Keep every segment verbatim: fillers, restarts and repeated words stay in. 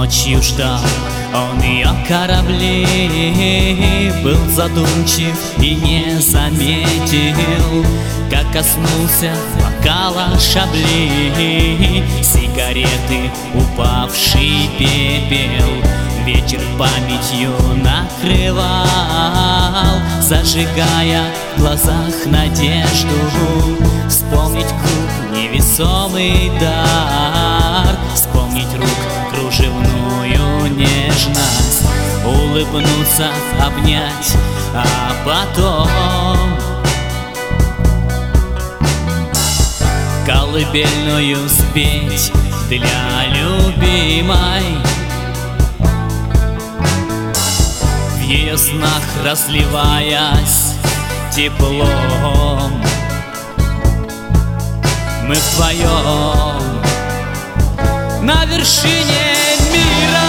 Ночью ждал он ее корабли, был задумчив и не заметил, как коснулся бокала шабли, сигареты, упавший пепел. Вечер памятью накрывал, зажигая в глазах надежду. Вспомнить круг, невесомый дар, вспомнить рук кружевную нежность, улыбнуться, обнять, а потом колыбельную спеть для любимой. В ее снах разливаясь теплом, мы вдвоем на вершине мира.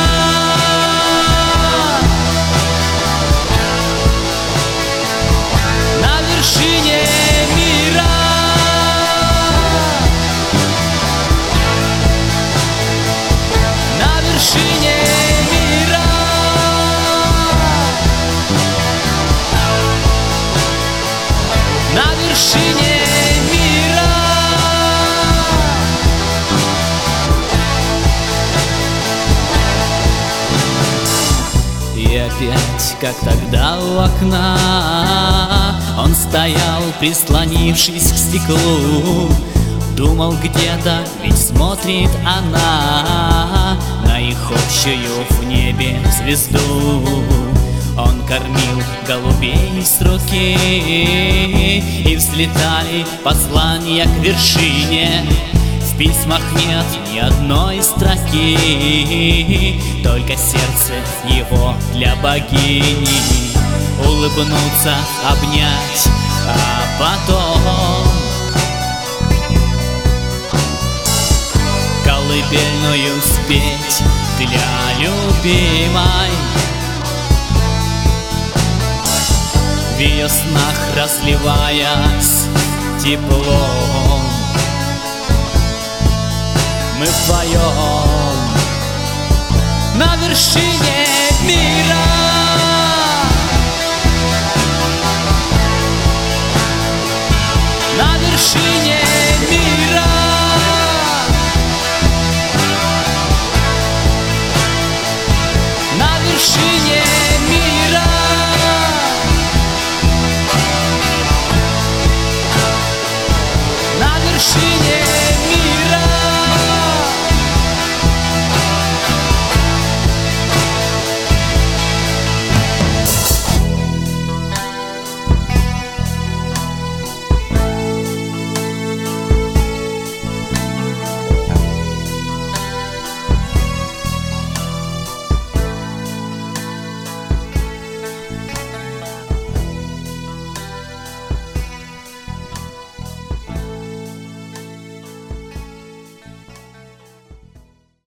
На вершине мира. На вершине мира. На вершине мира. И опять, как тогда у окна, он стоял, прислонившись к стеклу, думал где-то, ведь смотрит она на их общую в небе звезду. Он кормил голубей с руки, и взлетали послания к вершине. В письмах нет ни одной строки, только сердце его для богини. Улыбнуться, обнять, а потом колыбельную спеть для любимой. В ее снах разливаясь теплом, мы вдвоем на вершине мира.